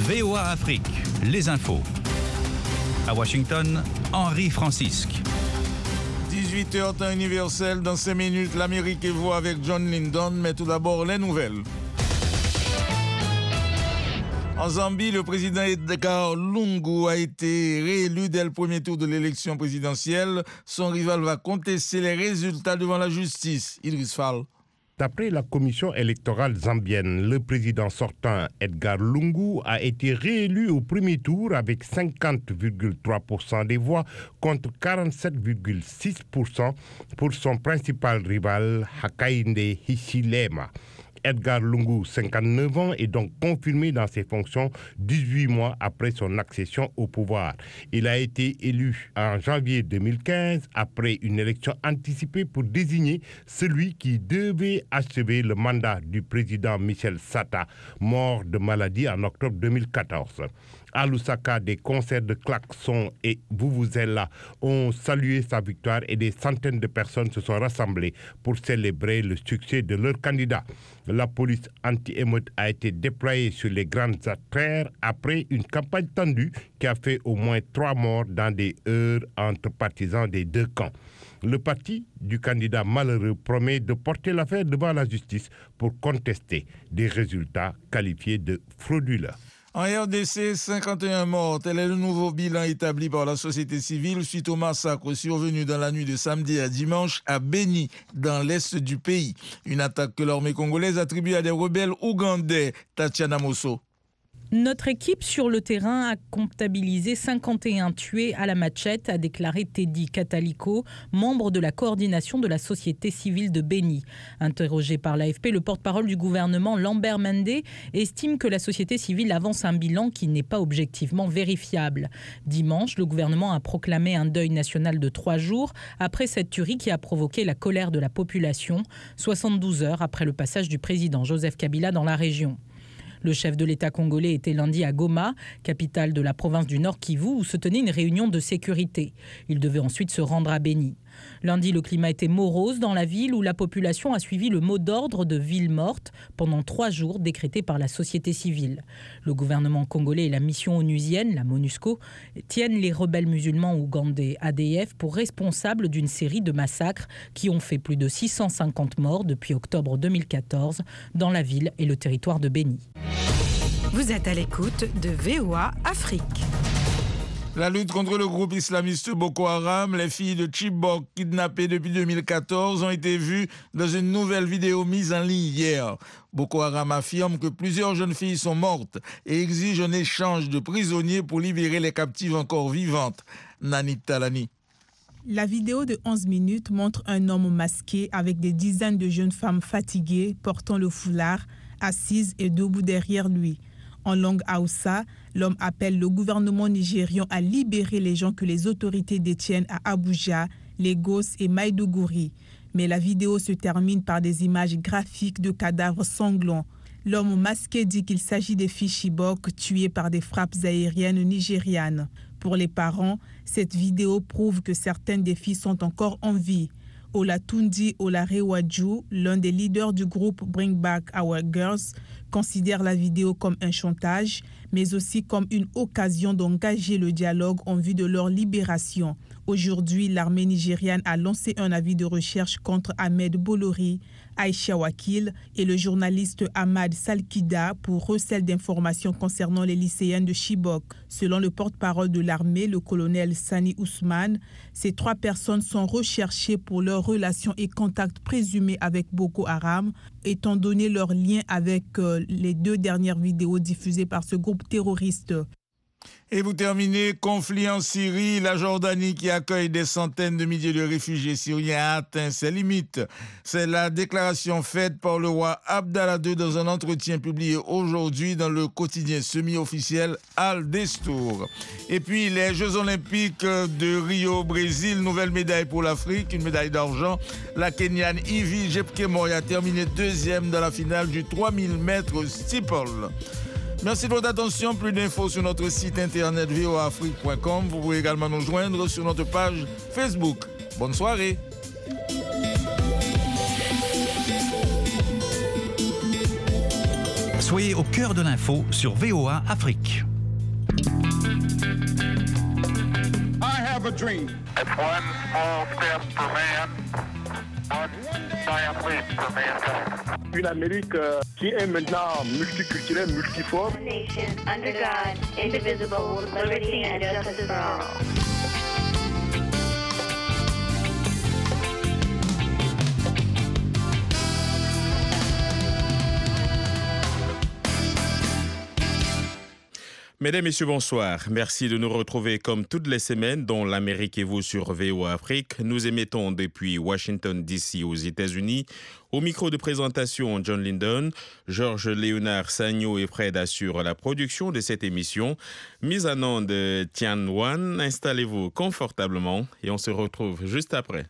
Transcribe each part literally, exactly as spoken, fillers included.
V O A Afrique, les infos. À Washington, Henri Francisque. dix-huit heures temps universel, dans cinq minutes, l'Amérique et vous avec John Lyndon, mais tout d'abord les nouvelles. En Zambie, le président Edgar Lungu a été réélu dès le premier tour de l'élection présidentielle. Son rival va contester les résultats devant la justice. Idriss Fall. D'après la commission électorale zambienne, le président sortant Edgar Lungu a été réélu au premier tour avec cinquante virgule trois pour cent des voix contre quarante-sept virgule six pour cent pour son principal rival Hakainde Hichilema. Edgar Lungu, cinquante-neuf ans, est donc confirmé dans ses fonctions dix-huit mois après son accession au pouvoir. Il a été élu en janvier deux mille quinze après une élection anticipée pour désigner celui qui devait achever le mandat du président Michel Sata, mort de maladie en octobre deux mille quatorze. À Lusaka, des concerts de klaxons et vuvuzela ont salué sa victoire et des centaines de personnes se sont rassemblées pour célébrer le succès de leur candidat. La police anti-émeute a été déployée sur les grandes artères après une campagne tendue qui a fait au moins trois morts dans des heurts entre partisans des deux camps. Le parti du candidat malheureux promet de porter l'affaire devant la justice pour contester des résultats qualifiés de frauduleux. En R D C, cinquante et un morts. Tel est le nouveau bilan établi par la société civile suite au massacre survenu dans la nuit de samedi à dimanche à Beni, dans l'est du pays. Une attaque que l'armée congolaise attribue à des rebelles ougandais. Tatiana Mosso. Notre équipe sur le terrain a comptabilisé cinquante et un tués à la machette, a déclaré Teddy Kataliko, membre de la coordination de la société civile de Beni. Interrogé par l'A F P, le porte-parole du gouvernement, Lambert Mende, estime que la société civile avance un bilan qui n'est pas objectivement vérifiable. Dimanche, le gouvernement a proclamé un deuil national de trois jours après cette tuerie qui a provoqué la colère de la population, soixante-douze heures après le passage du président Joseph Kabila dans la région. Le chef de l'État congolais était lundi à Goma, capitale de la province du Nord Kivu, où se tenait une réunion de sécurité. Il devait ensuite se rendre à Beni. Lundi, le climat était morose dans la ville où la population a suivi le mot d'ordre de ville morte pendant trois jours décrété par la société civile. Le gouvernement congolais et la mission onusienne, la MONUSCO, tiennent les rebelles musulmans ougandais A D F pour responsables d'une série de massacres qui ont fait plus de six cent cinquante morts depuis octobre deux mille quatorze dans la ville et le territoire de Beni. Vous êtes à l'écoute de V O A Afrique. La lutte contre le groupe islamiste Boko Haram, les filles de Chibok kidnappées depuis deux mille quatorze ont été vues dans une nouvelle vidéo mise en ligne hier. Boko Haram affirme que plusieurs jeunes filles sont mortes et exige un échange de prisonniers pour libérer les captives encore vivantes. Nanit Talani. La vidéo de onze minutes montre un homme masqué avec des dizaines de jeunes femmes fatiguées portant le foulard, assises et debout derrière lui. En langue Hausa, l'homme appelle le gouvernement nigérian à libérer les gens que les autorités détiennent à Abuja, Lagos et Maiduguri. Mais la vidéo se termine par des images graphiques de cadavres sanglants. L'homme masqué dit qu'il s'agit des filles Chibok tuées par des frappes aériennes nigérianes. Pour les parents, cette vidéo prouve que certaines des filles sont encore en vie. Olatundi Olarewaju, l'un des leaders du groupe Bring Back Our Girls, considère la vidéo comme un chantage, mais aussi comme une occasion d'engager le dialogue en vue de leur libération. Aujourd'hui, l'armée nigériane a lancé un avis de recherche contre Ahmed Bolori, Aïcha Wakil et le journaliste Ahmad Salkida pour recel d'informations concernant les lycéennes de Chibok. Selon le porte-parole de l'armée, le colonel Sani Ousmane, ces trois personnes sont recherchées pour leurs relations et contacts présumés avec Boko Haram, étant donné leur lien avec euh, les deux dernières vidéos diffusées par ce groupe terroriste. Et vous terminez, conflit en Syrie, la Jordanie qui accueille des centaines de milliers de réfugiés syriens a atteint ses limites. C'est la déclaration faite par le roi Abdallah deux dans un entretien publié aujourd'hui dans le quotidien semi-officiel Al Destour. Et puis les Jeux Olympiques de Rio au Brésil, nouvelle médaille pour l'Afrique, une médaille d'argent. La Kenyane Ivy Jepkemoi a terminé deuxième dans la finale du trois mille mètres steeple. Merci de votre attention. Plus d'infos sur notre site internet v o a afrique point com. Vous pouvez également nous joindre sur notre page Facebook. Bonne soirée. Soyez au cœur de l'info sur V O A Afrique. I have a dream. It's one small step for man, one giant leap for mankind. Une Amérique euh, qui est maintenant multiculturelle, multiforme. Nation under God, indivisible, with liberty and justice for all. Mesdames, Messieurs, bonsoir. Merci de nous retrouver comme toutes les semaines dans l'Amérique et vous sur V O A Afrique. Nous émettons depuis Washington, D C aux États-Unis. Au micro de présentation, John Linden, Georges Léonard Sagno et Fred assurent la production de cette émission. Mise en onde de Tian Wan, installez-vous confortablement et on se retrouve juste après.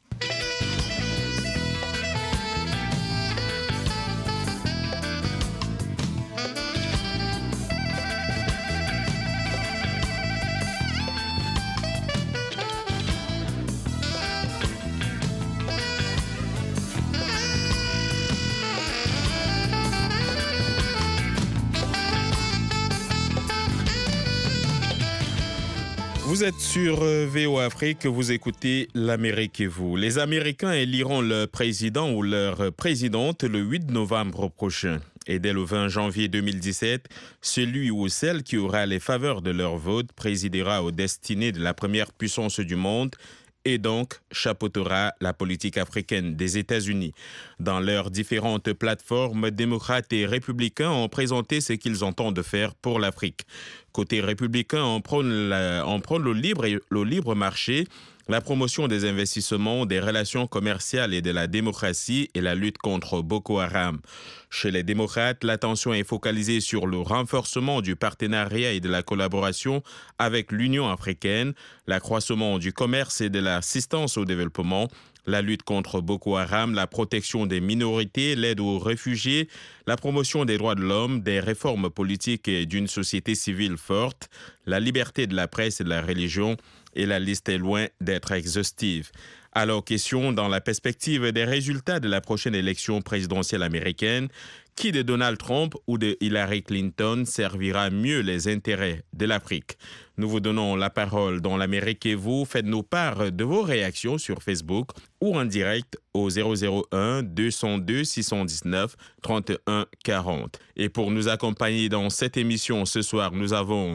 Vous êtes sur V O A Afrique, vous écoutez l'Amérique et vous. Les Américains éliront leur président ou leur présidente le huit novembre prochain. Et dès le vingt janvier deux mille dix-sept, celui ou celle qui aura les faveurs de leur vote présidera aux destinées de la première puissance du monde et donc chapeautera la politique africaine des États-Unis. Dans leurs différentes plateformes, démocrates et républicains ont présenté ce qu'ils entendent faire pour l'Afrique. Côté républicain, on prône, la, on prône le, libre, le libre marché, la promotion des investissements, des relations commerciales et de la démocratie et la lutte contre Boko Haram. Chez les démocrates, l'attention est focalisée sur le renforcement du partenariat et de la collaboration avec l'Union africaine, l'accroissement du commerce et de l'assistance au développement, la lutte contre Boko Haram, la protection des minorités, l'aide aux réfugiés, la promotion des droits de l'homme, des réformes politiques et d'une société civile forte, la liberté de la presse et de la religion, et la liste est loin d'être exhaustive. Alors, question dans la perspective des résultats de la prochaine élection présidentielle américaine, qui de Donald Trump ou de Hillary Clinton servira mieux les intérêts de l'Afrique? Nous vous donnons la parole dans l'Amérique et vous. Faites-nous part de vos réactions sur Facebook ou en direct au zéro zéro un deux zéro deux six un neuf trente et un quarante. Et pour nous accompagner dans cette émission ce soir, nous avons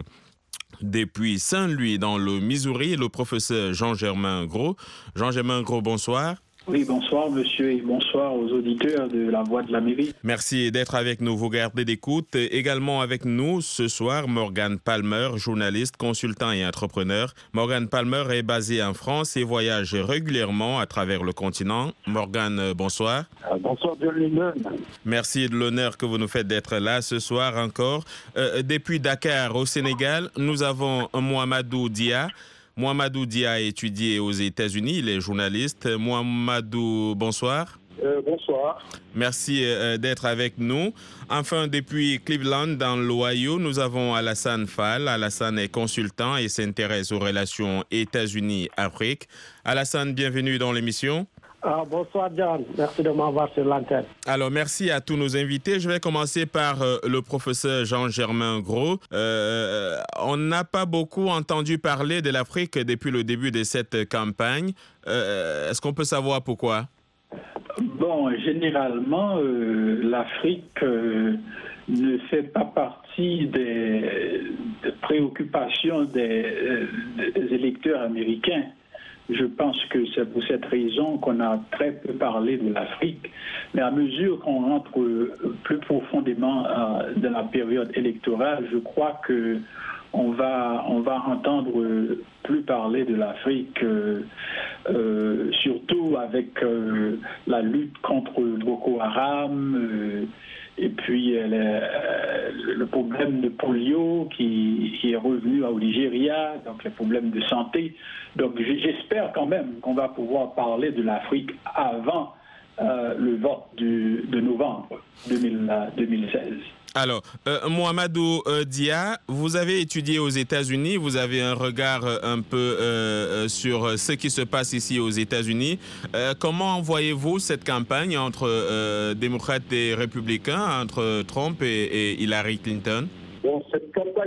depuis Saint-Louis dans le Missouri le professeur Jean-Germain Gros. Jean-Germain Gros, bonsoir. Oui, bonsoir monsieur et bonsoir aux auditeurs de La Voix de l'Amérique. Merci d'être avec nous, vous gardez d'écoute. Également avec nous ce soir, Morgan Palmer, journaliste, consultant et entrepreneur. Morgan Palmer est basé en France et voyage régulièrement à travers le continent. Morgan, bonsoir. Euh, bonsoir John Linden. Merci de l'honneur que vous nous faites d'être là ce soir encore. Euh, depuis Dakar au Sénégal, nous avons Mohamedou Dia. Mohamedou Dia a étudié aux États-Unis, il est journaliste. Mohamedou, bonsoir. Euh, bonsoir. Merci euh, d'être avec nous. Enfin, depuis Cleveland, dans l'Ohio, nous avons Alassane Fall. Alassane est consultant et s'intéresse aux relations États-Unis-Afrique. Alassane, bienvenue dans l'émission. Ah, bonsoir John, merci de m'avoir sur l'antenne. Alors merci à tous nos invités. Je vais commencer par euh, le professeur Jean-Germain Gros. Euh, on n'a pas beaucoup entendu parler de l'Afrique depuis le début de cette campagne. Euh, est-ce qu'on peut savoir pourquoi? Bon, généralement, euh, l'Afrique euh, ne fait pas partie des, des préoccupations des, des électeurs américains. Je pense que c'est pour cette raison qu'on a très peu parlé de l'Afrique. Mais à mesure qu'on rentre plus profondément dans la période électorale, je crois que on va, on va entendre plus parler de l'Afrique, euh, euh, surtout avec euh, la lutte contre Boko Haram, euh, et puis euh, le, le problème de polio qui, qui est revenu au Nigeria, donc les problèmes de santé. Donc j'espère quand même qu'on va pouvoir parler de l'Afrique avant euh, le vote du, de novembre deux mille seize. Alors, euh, Mohamedou euh, Dia, vous avez étudié aux États-Unis, vous avez un regard euh, un peu euh, sur ce qui se passe ici aux États-Unis. Euh, comment voyez-vous cette campagne entre euh, démocrates et républicains, entre Trump et, et Hillary Clinton? Bon, cette campagne